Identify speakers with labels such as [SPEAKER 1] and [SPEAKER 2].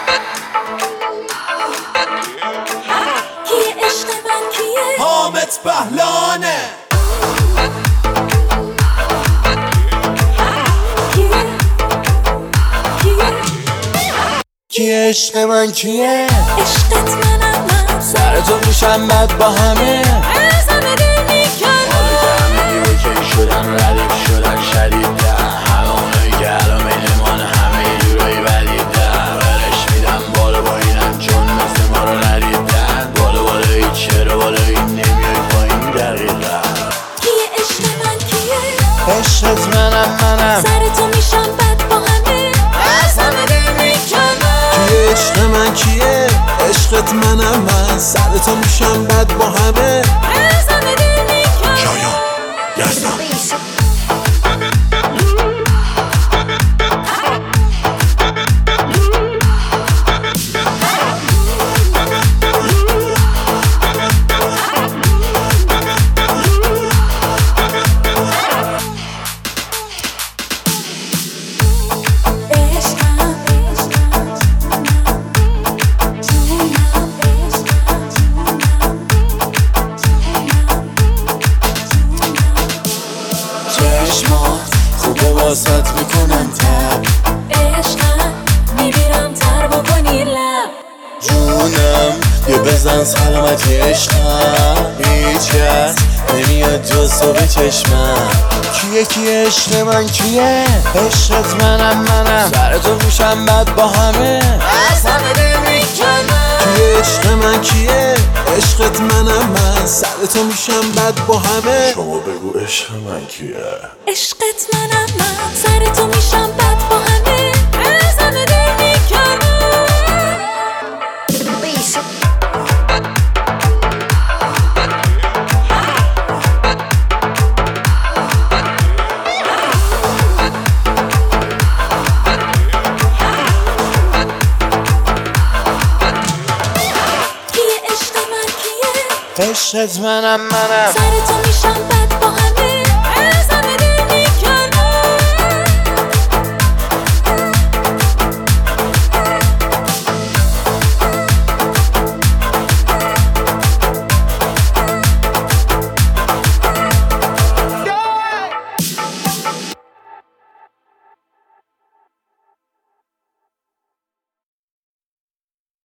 [SPEAKER 1] کیه عشق من کیه؟
[SPEAKER 2] حامد بهلانه. کیه عشق من کیه؟
[SPEAKER 1] عشقت منم من،
[SPEAKER 2] سر تو میشم بد با همه،
[SPEAKER 1] از همه دل میکنم.
[SPEAKER 3] حالا که همه اوکی شدن، ردیف شدن شدیدن، همه اونایی که الان بینمان همه یه جورایی بدیدن، ولش میدم بالا با اینم چون مثل ما رو ندیدن. بالا بالایی چرا بالایی نمیای پایین دقیقا.
[SPEAKER 1] کیه عشق من کیه؟
[SPEAKER 2] عشقت منم
[SPEAKER 1] سر تو میشم بد با همه، از همه دل میکنم.
[SPEAKER 2] کیه عشق من کیه؟ عشقت منم من، سر تو میشم بد با همه،
[SPEAKER 1] از همه دل میکنم.
[SPEAKER 2] شایان یزدان. چشمات خوبه واسط میکنم تب،
[SPEAKER 1] عشقم میگیرم تر بکنی لب.
[SPEAKER 2] جونم یه بزن سلامتی عشقم، هیچ کس نمیاد جز تو به چشمم. کیه عشق من کیه؟ عشقت منم سر تو میشم بد با همه،
[SPEAKER 1] از همه دل میکنم.
[SPEAKER 2] کیه عشق من کیه؟ عشقت منم من، سر تو میشم بد با همه.
[SPEAKER 3] شما بگو عشق من کیه؟
[SPEAKER 1] عشقت منم من، سر تو میشم بد با همه، از همه دل میکنم.
[SPEAKER 2] عشقت منم
[SPEAKER 1] سر تو